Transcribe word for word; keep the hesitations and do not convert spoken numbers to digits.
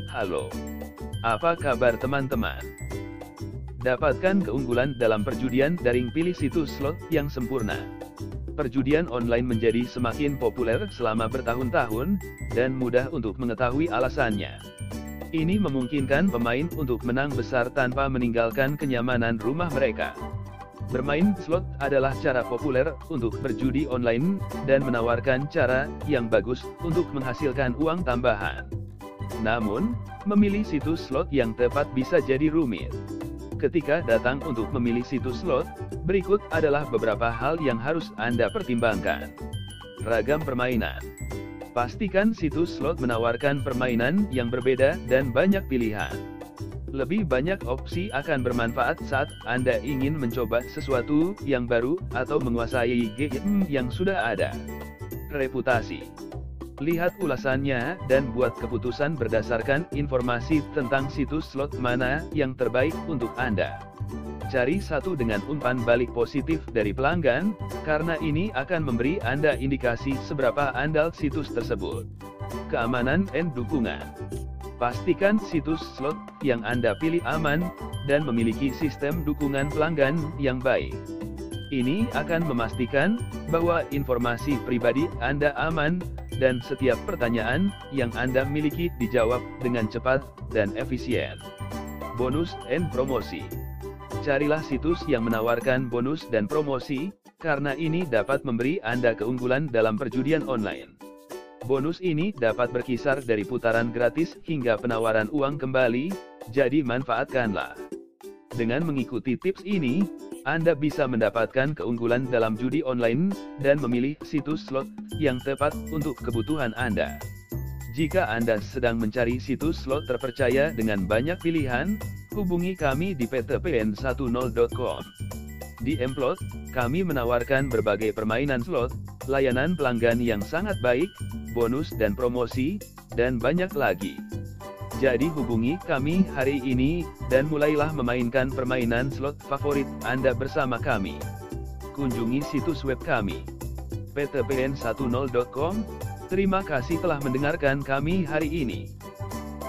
Halo, apa kabar teman-teman? Dapatkan keunggulan dalam perjudian daring, pilih situs slot yang sempurna. Perjudian online menjadi semakin populer selama bertahun-tahun, dan mudah untuk mengetahui alasannya. Ini memungkinkan pemain untuk menang besar tanpa meninggalkan kenyamanan rumah mereka. Bermain slot adalah cara populer untuk berjudi online, dan menawarkan cara yang bagus untuk menghasilkan uang tambahan. Namun, memilih situs slot yang tepat bisa jadi rumit. Ketika datang untuk memilih situs slot, berikut adalah beberapa hal yang harus Anda pertimbangkan. Ragam permainan. Pastikan situs slot menawarkan permainan yang berbeda dan banyak pilihan. Lebih banyak opsi akan bermanfaat saat Anda ingin mencoba sesuatu yang baru atau menguasai game yang sudah ada. Reputasi. Lihat ulasannya dan buat keputusan berdasarkan informasi tentang situs slot mana yang terbaik untuk Anda. Cari satu dengan umpan balik positif dari pelanggan, karena ini akan memberi Anda indikasi seberapa andal situs tersebut. Keamanan dan dukungan. Pastikan situs slot yang Anda pilih aman, dan memiliki sistem dukungan pelanggan yang baik. Ini akan memastikan bahwa informasi pribadi Anda aman, dan setiap pertanyaan yang Anda miliki dijawab dengan cepat dan efisien. Bonus dan promosi. Carilah situs yang menawarkan bonus dan promosi, karena ini dapat memberi Anda keunggulan dalam perjudian online. Bonus ini dapat berkisar dari putaran gratis hingga penawaran uang kembali, jadi manfaatkanlah. Dengan mengikuti tips ini, Anda bisa mendapatkan keunggulan dalam judi online, dan memilih situs slot yang tepat untuk kebutuhan Anda. Jika Anda sedang mencari situs slot terpercaya dengan banyak pilihan, hubungi kami di p t p n sepuluh dot com. Di Emplot, kami menawarkan berbagai permainan slot, layanan pelanggan yang sangat baik, bonus dan promosi, dan banyak lagi. Jadi hubungi kami hari ini, dan mulailah memainkan permainan slot favorit Anda bersama kami. Kunjungi situs web kami, p t p n sepuluh dot com. Terima kasih telah mendengarkan kami hari ini.